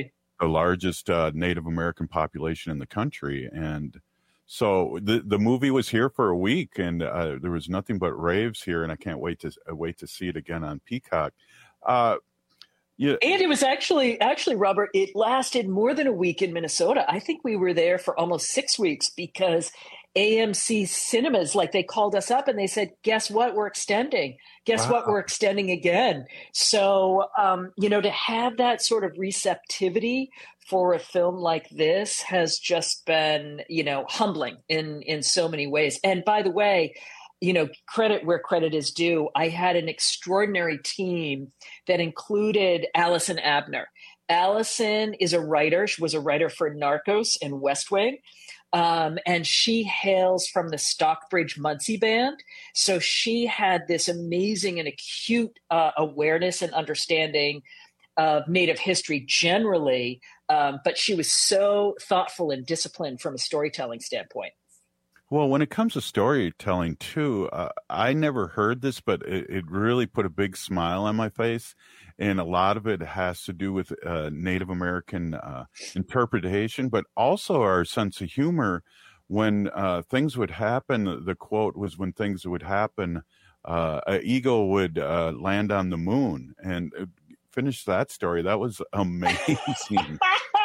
Native American population in the country, and so the movie was here for a week, and there was nothing but raves here, and I can't wait to see it again on Peacock. And it was actually, Robert, it lasted more than a week in Minnesota. I think we were there for almost 6 weeks because AMC Cinemas, they called us up and they said, guess what? We're extending. Guess what? We're extending again. So, to have that sort of receptivity for a film like this has just been, humbling in so many ways. And by the way, credit where credit is due. I had an extraordinary team that included Allison Abner. Allison is a writer. She was a writer for Narcos and West Wing. And she hails from the Stockbridge Muncie Band. So she had this amazing and acute awareness and understanding of Native history generally. But she was so thoughtful and disciplined from a storytelling standpoint. Well, when it comes to storytelling, too, I never heard this, but it really put a big smile on my face. And a lot of it has to do with Native American interpretation, but also our sense of humor. When things would happen, the quote was, when things would happen, an eagle would land on the moon. And finish that story. That was amazing.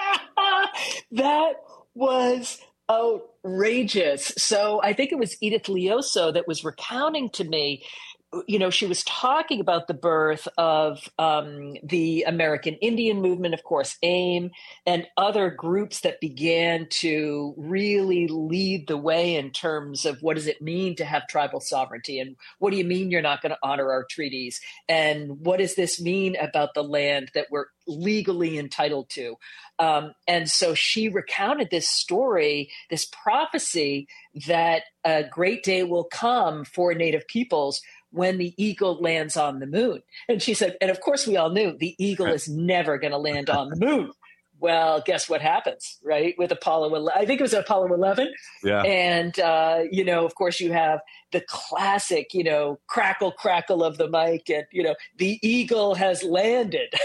That was outrageous. So I think it was Edith Leoso that was recounting to me, she was talking about the birth of the American Indian movement, of course, AIM, and other groups that began to really lead the way in terms of what does it mean to have tribal sovereignty, and what do you mean you're not going to honor our treaties, and what does this mean about the land that we're legally entitled to. And so she recounted this story, this prophecy that a great day will come for Native peoples when the eagle lands on the moon. And she said, and of course we all knew the eagle is never going to land on the moon. Well, guess what happens, right? With Apollo 11, I think it was Apollo 11. Yeah. And, of course you have the classic, crackle of the mic and, the eagle has landed.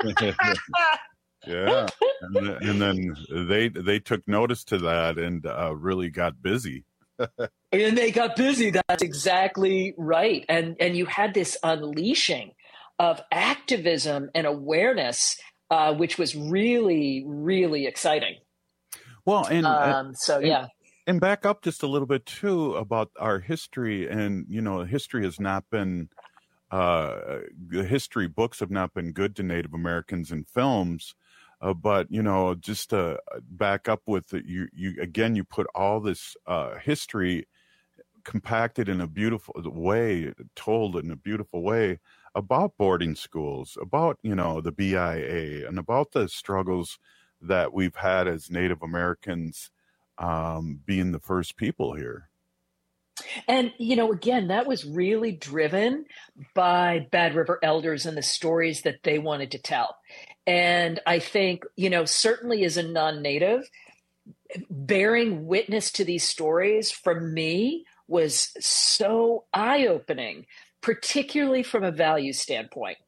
Yeah. And then they took notice to that and really got busy. And they got busy. That's exactly right. And you had this unleashing of activism and awareness, which was really, really exciting. Well, yeah. And back up just a little bit too about our history, and history has not been the history books have not been good to Native Americans in films. But just to back up with it, you put all this history compacted in a beautiful way, told in a beautiful way about boarding schools, about the BIA, and about the struggles that we've had as Native Americans being the first people here. And, again, that was really driven by Bad River Elders and the stories that they wanted to tell. And I think, certainly as a non-Native, bearing witness to these stories for me was so eye-opening, particularly from a value standpoint.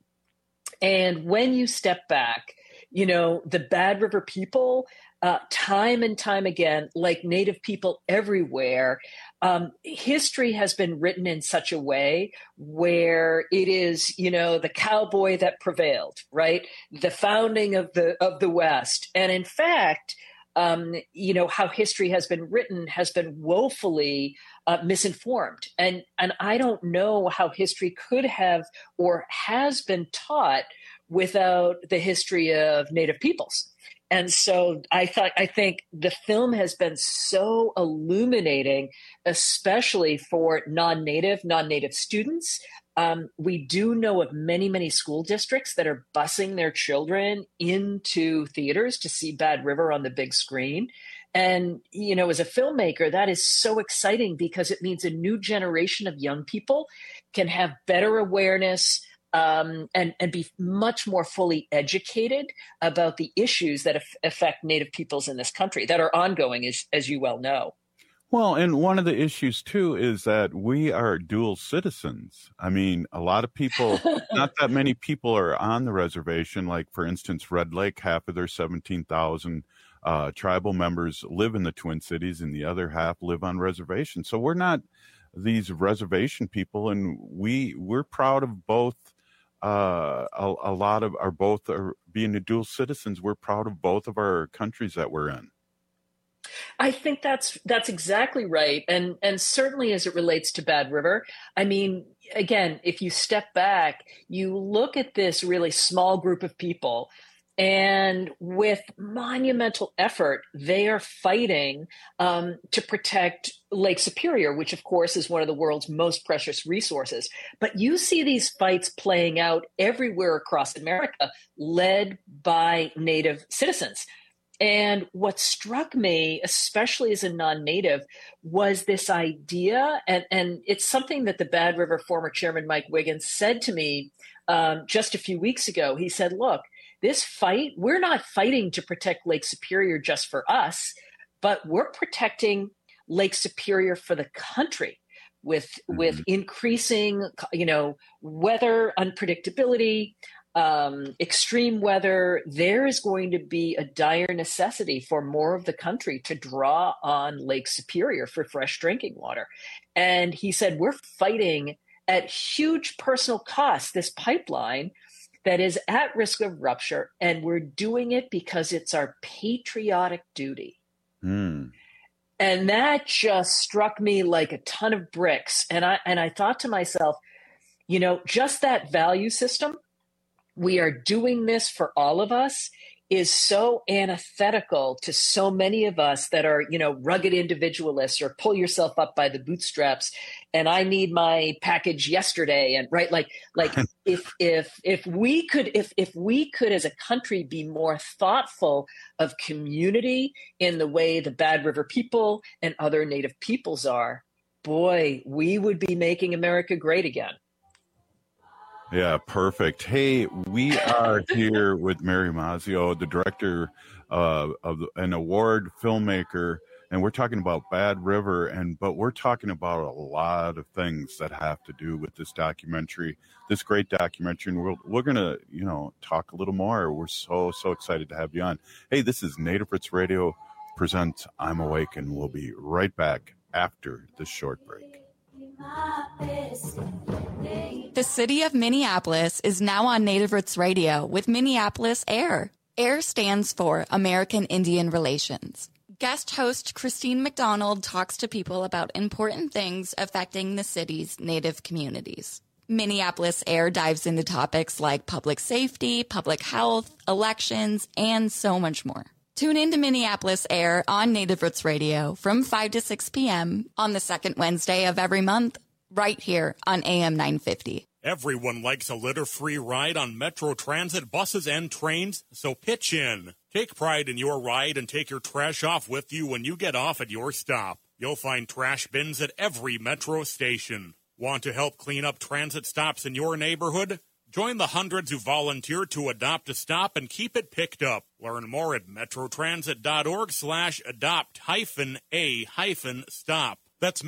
And when you step back, the Bad River people, time and time again, like Native people everywhere, history has been written in such a way where it is, the cowboy that prevailed, right? The founding of the West. And in fact, how history has been written has been woefully misinformed. And I don't know how history could have or has been taught without the history of Native peoples. And so I think the film has been so illuminating, especially for non-Native students. We do know of many, many school districts that are busing their children into theaters to see Bad River on the big screen. And, as a filmmaker, that is so exciting because it means a new generation of young people can have better awareness and be much more fully educated about the issues that affect Native peoples in this country that are ongoing, as you well know. Well, and one of the issues, too, is that we are dual citizens. I mean, a lot of people, not that many people are on the reservation. Like, for instance, Red Lake, half of their 17,000 tribal members live in the Twin Cities and the other half live on reservations. So we're not these reservation people, and we're proud of both. A lot of our both are being the dual citizens. We're proud of both of our countries that we're in. I think that's exactly right. And certainly as it relates to Bad River, I mean, again, if you step back, you look at this really small group of people, and with monumental effort, they are fighting to protect Lake Superior, which of course is one of the world's most precious resources. But you see these fights playing out everywhere across America, led by Native citizens. And what struck me, especially as a non-Native, was this idea, and it's something that the Bad River former chairman Mike Wiggins said to me just a few weeks ago. He said, look, this fight, we're not fighting to protect Lake Superior just for us, but we're protecting Lake Superior for the country with increasing, weather unpredictability, extreme weather. There is going to be a dire necessity for more of the country to draw on Lake Superior for fresh drinking water. And he said, we're fighting at huge personal cost this pipeline that is at risk of rupture, and we're doing it because it's our patriotic duty. And that just struck me like a ton of bricks. And I thought to myself, just that value system, we are doing this for all of us, is so antithetical to so many of us that are, rugged individualists or pull yourself up by the bootstraps. And I need my package yesterday. And right, like if we could as a country be more thoughtful of community in the way the Bad River people and other Native peoples are, boy, we would be making America great again. Yeah, perfect. Hey, we are here with Mary Mazzio, the director of an award filmmaker, and we're talking about Bad River, but we're talking about a lot of things that have to do with this documentary, this great documentary, and we're going to, talk a little more. We're so excited to have you on. Hey, this is Native Roots Radio presents I'm Awake, and we'll be right back after this short break. The city of Minneapolis is now on Native Roots Radio with Minneapolis AIR. AIR stands for American Indian Relations. Guest host Christine McDonald talks to people about important things affecting the city's Native communities. Minneapolis AIR dives into topics like public safety, public health, elections, and so much more. Tune in to Minneapolis AIR on Native Roots Radio from 5 to 6 p.m. on the second Wednesday of every month, right here on AM 950. Everyone likes a litter-free ride on Metro Transit buses and trains, so pitch in. Take pride in your ride and take your trash off with you when you get off at your stop. You'll find trash bins at every Metro station. Want to help clean up transit stops in your neighborhood? Join the hundreds who volunteer to adopt a stop and keep it picked up. Learn more at metrotransit.org/adopt-a-stop. That's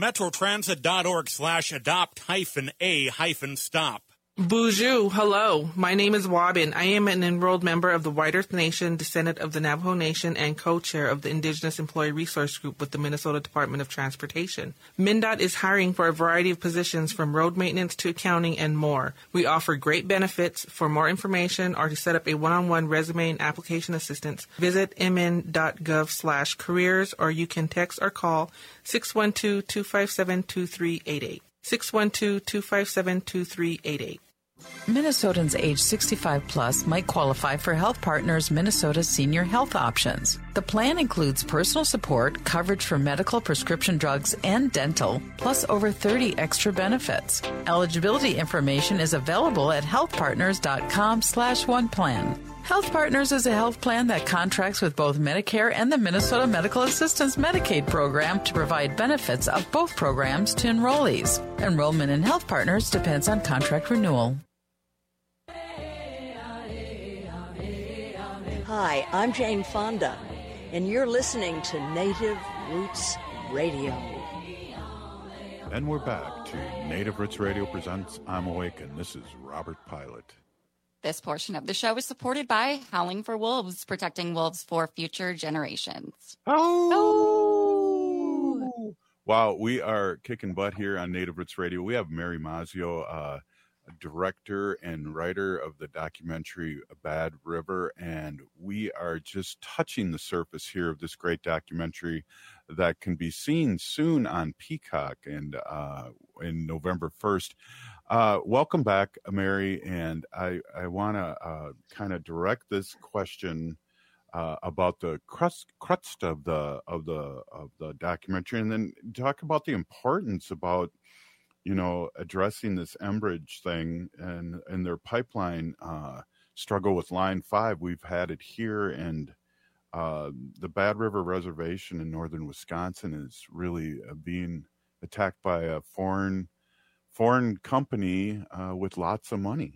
metrotransit.org/adopt-a-stop. Bonjour, hello. My name is Wabin. I am an enrolled member of the White Earth Nation, descendant of the Navajo Nation, and co-chair of the Indigenous Employee Resource Group with the Minnesota Department of Transportation. MnDOT is hiring for a variety of positions from road maintenance to accounting and more. We offer great benefits. For more information or to set up a one-on-one resume and application assistance, visit mn.gov/careers, or you can text or call 612-257-2388. 612-257-2388. Minnesotans age 65 plus might qualify for Health Partners Minnesota Senior Health Options. The plan includes personal support, coverage for medical, prescription drugs, and dental, plus over 30 extra benefits. Eligibility information is available at healthpartners.com/oneplan. Health Partners is a health plan that contracts with both Medicare and the Minnesota Medical Assistance Medicaid program to provide benefits of both programs to enrollees. Enrollment in Health Partners depends on contract renewal. Hi, I'm Jane Fonda, and you're listening to Native Roots Radio. And we're back to Native Roots Radio presents I'm Awake, and this is Robert Pilot. This portion of the show is supported by Howling for Wolves, protecting wolves for future generations. Oh! Wow, we are kicking butt here on Native Roots Radio. We have Mary Mazzio, director and writer of the documentary Bad River, and we are just touching the surface here of this great documentary that can be seen soon on Peacock and in November 1st. Welcome back, Mary, and I want to kind of direct this question about the crust of the documentary, and then talk about the importance about addressing this Enbridge thing and their pipeline struggle with Line 5. We've had it here, and the Bad River Reservation in northern Wisconsin is really being attacked by a foreign company with lots of money.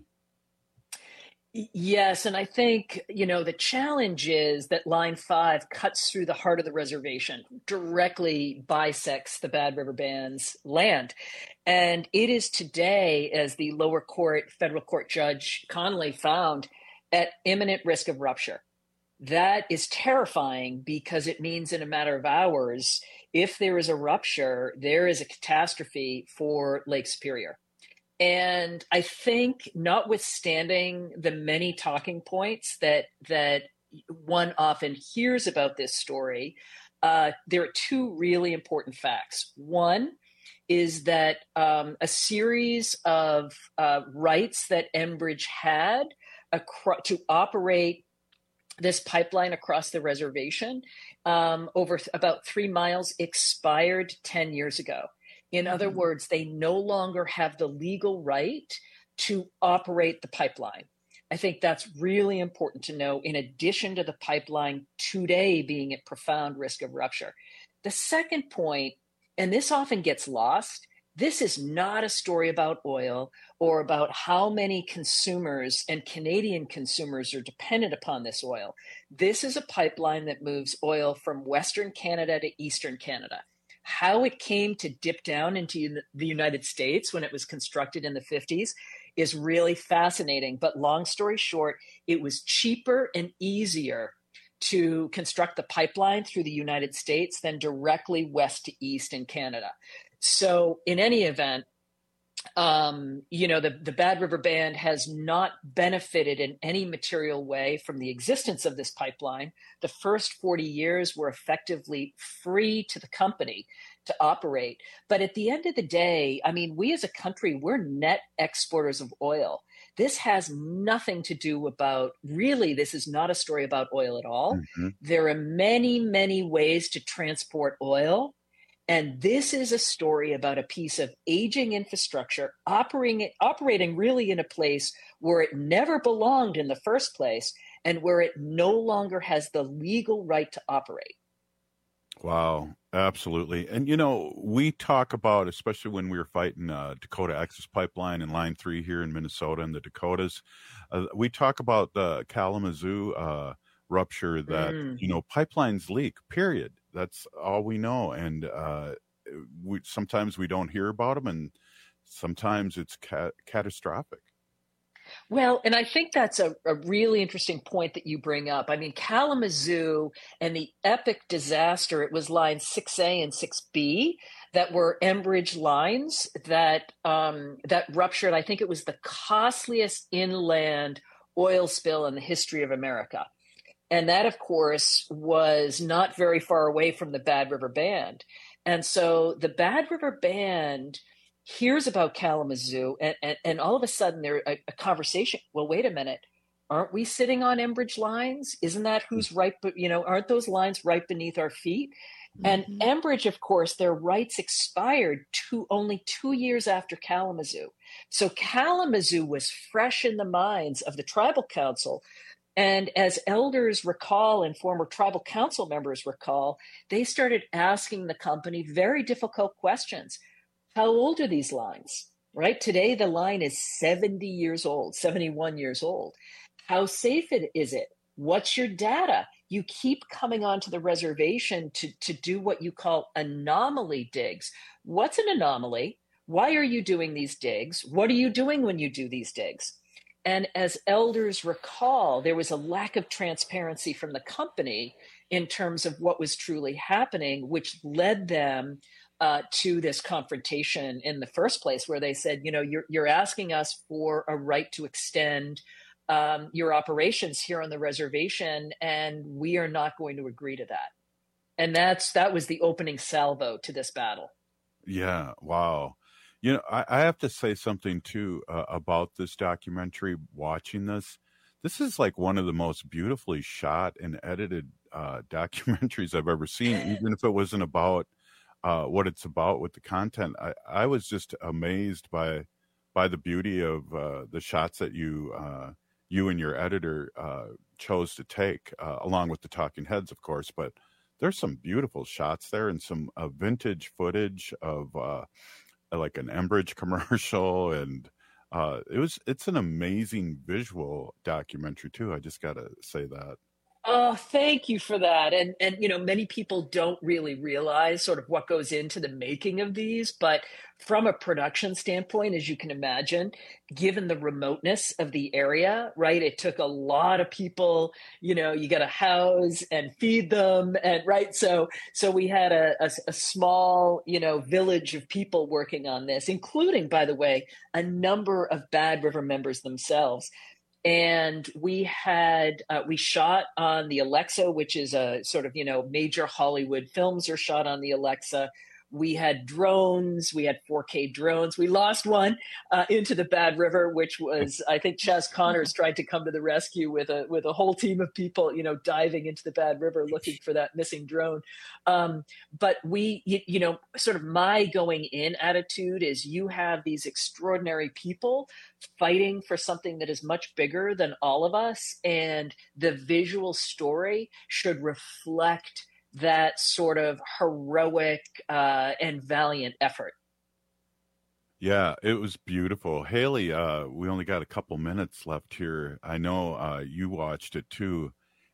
Yes, and I think, the challenge is that Line 5 cuts through the heart of the reservation, directly bisects the Bad River Band's land. And it is today, as the lower court, federal court judge Connolly found, at imminent risk of rupture. That is terrifying because it means in a matter of hours, if there is a rupture, there is a catastrophe for Lake Superior. And I think, notwithstanding the many talking points that one often hears about this story, there are two really important facts. One is that a series of rights that Enbridge had to operate this pipeline across the reservation over about 3 miles expired 10 years ago. In other words, they no longer have the legal right to operate the pipeline. I think that's really important to know, in addition to the pipeline today being at profound risk of rupture. The second point, and this often gets lost, this is not a story about oil or about how many consumers and Canadian consumers are dependent upon this oil. This is a pipeline that moves oil from Western Canada to Eastern Canada. How it came to dip down into the United States when it was constructed in the 50s is really fascinating. But long story short, it was cheaper and easier to construct the pipeline through the United States than directly west to east in Canada. So in any event, the Bad River Band has not benefited in any material way from the existence of this pipeline. The first 40 years were effectively free to the company to operate. But at the end of the day, we as a country, we're net exporters of oil. This has nothing to do this is not a story about oil at all. Mm-hmm. There are many, many ways to transport oil. And this is a story about a piece of aging infrastructure operating really in a place where it never belonged in the first place and where it no longer has the legal right to operate. Wow, absolutely. And, we talk about, especially when we were fighting Dakota Access Pipeline and Line 3 here in Minnesota and the Dakotas, we talk about the Kalamazoo rupture that, pipelines leak, period. That's all we know. And sometimes we don't hear about them, and sometimes it's catastrophic. Well, and I think that's a really interesting point that you bring up. Kalamazoo and the epic disaster, it was line 6A and 6B that were Enbridge lines that ruptured. I think it was the costliest inland oil spill in the history of America. And that, of course, was not very far away from the Bad River Band. And so the Bad River Band hears about Kalamazoo, and all of a sudden there's a conversation. Well, wait a minute. aren't we sitting on Enbridge lines? Isn't that who's right? But, aren't those lines right beneath our feet? And Enbridge, of course, their rights expired only 2 years after Kalamazoo. So Kalamazoo was fresh in the minds of the tribal council. And as elders recall and former tribal council members recall, they started asking the company very difficult questions. How old are these lines? Right? Today, the line is 70 years old, 71 years old. How safe is it? What's your data? You keep coming onto the reservation to do what you call anomaly digs. What's an anomaly? Why are you doing these digs? What are you doing when you do these digs? And as elders recall, there was a lack of transparency from the company in terms of what was truly happening, which led them to this confrontation in the first place, where they said, you're asking us for a right to extend your operations here on the reservation, and we are not going to agree to that. And that was the opening salvo to this battle. Yeah. Wow. I have to say something too about this documentary. Watching this is like one of the most beautifully shot and edited documentaries I've ever seen, even if it wasn't about what it's about with the content. I was just amazed by the beauty of the shots that you and your editor chose to take, along with the talking heads, of course. But there's some beautiful shots there and some vintage footage of like an Enbridge commercial, and it's an amazing visual documentary too. I just got to say that. Oh, thank you for that. And many people don't really realize sort of what goes into the making of these, but from a production standpoint, as you can imagine, given the remoteness of the area, right, it took a lot of people, you got to house and feed them, and right. So we had a small, village of people working on this, including, by the way, a number of Bad River members themselves. And we shot on the Alexa, which is a sort of, major Hollywood films are shot on the Alexa. We had drones. We had 4K drones. We lost one into the Bad River, which was, I think, Chaz Connors tried to come to the rescue with a whole team of people, diving into the Bad River looking for that missing drone. But we, sort of my going in attitude is you have these extraordinary people fighting for something that is much bigger than all of us, and the visual story should reflect that sort of heroic and valiant effort. Yeah, it was beautiful. Haley, we only got a couple minutes left here. I know you watched it too.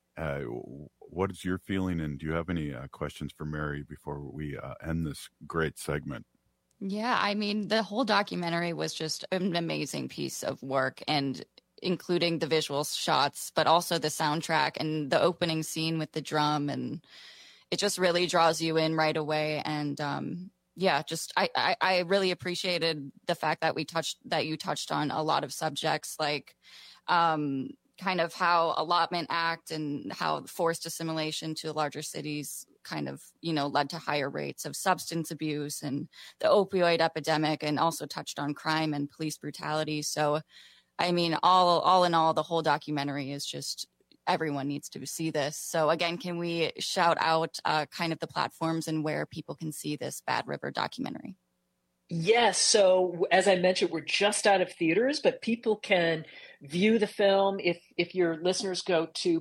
What is your feeling, and do you have any questions for Mary before we end this great segment? Yeah, I mean, the whole documentary was just an amazing piece of work, and including the visual shots, but also the soundtrack and the opening scene with the drum, and it just really draws you in right away. And I really appreciated the fact that you touched on a lot of subjects, like kind of how Allotment Act and how forced assimilation to larger cities kind of, led to higher rates of substance abuse and the opioid epidemic, and also touched on crime and police brutality. So, I mean, all in all, the whole documentary is just, everyone needs to see this. So again, can we shout out kind of the platforms and where people can see this Bad River documentary? Yes. So as I mentioned, we're just out of theaters, but people can view the film. If your listeners go to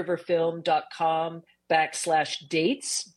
badriverfilm.com/dates,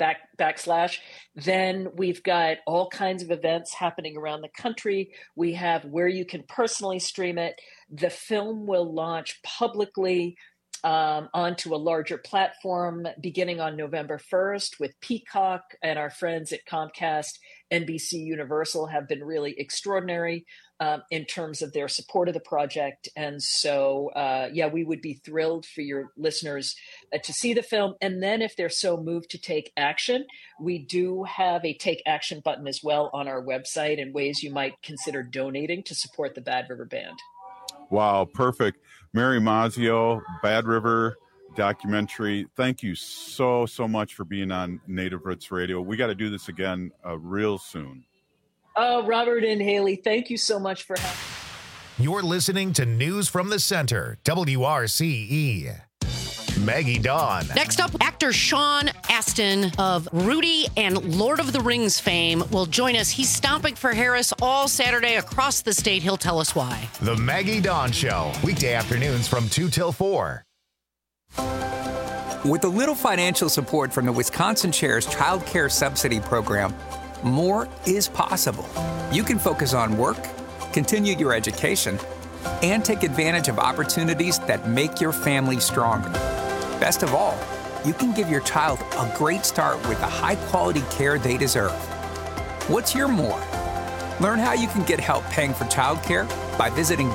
then we've got all kinds of events happening around the country. We have where you can personally stream it. The film will launch publicly onto a larger platform beginning on November 1st with Peacock, and our friends at Comcast, NBC Universal have been really extraordinary in terms of their support of the project. And so, we would be thrilled for your listeners to see the film. And then if they're so moved to take action, we do have a take action button as well on our website, and ways you might consider donating to support the Bad River Band. Wow, perfect. Mary Mazzio, Bad River documentary. Thank you so much for being on Native Roots Radio. We got to do this again real soon. Oh, Robert and Haley, thank you so much for having me. You're listening to News from the Center, WRCE. Maggie Dawn. Next up, actor Sean Astin of Rudy and Lord of the Rings fame will join us. He's stomping for Harris all Saturday across the state. He'll tell us why. The Maggie Dawn Show, weekday afternoons from 2 till 4. With a little financial support from the Wisconsin Chair's Child Care Subsidy Program, more is possible. You can focus on work, continue your education, and take advantage of opportunities that make your family stronger. Best of all, you can give your child a great start with the high-quality care they deserve. What's your more? Learn how you can get help paying for childcare by visiting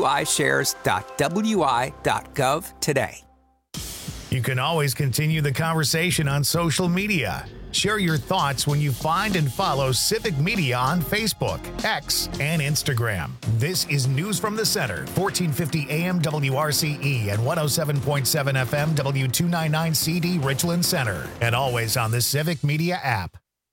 wishares.wi.gov today. You can always continue the conversation on social media. Share your thoughts when you find and follow Civic Media on Facebook, X, and Instagram. This is News from the Center, 1450 AM WRCE and 107.7 FM W299CD Richland Center, and always on the Civic Media app.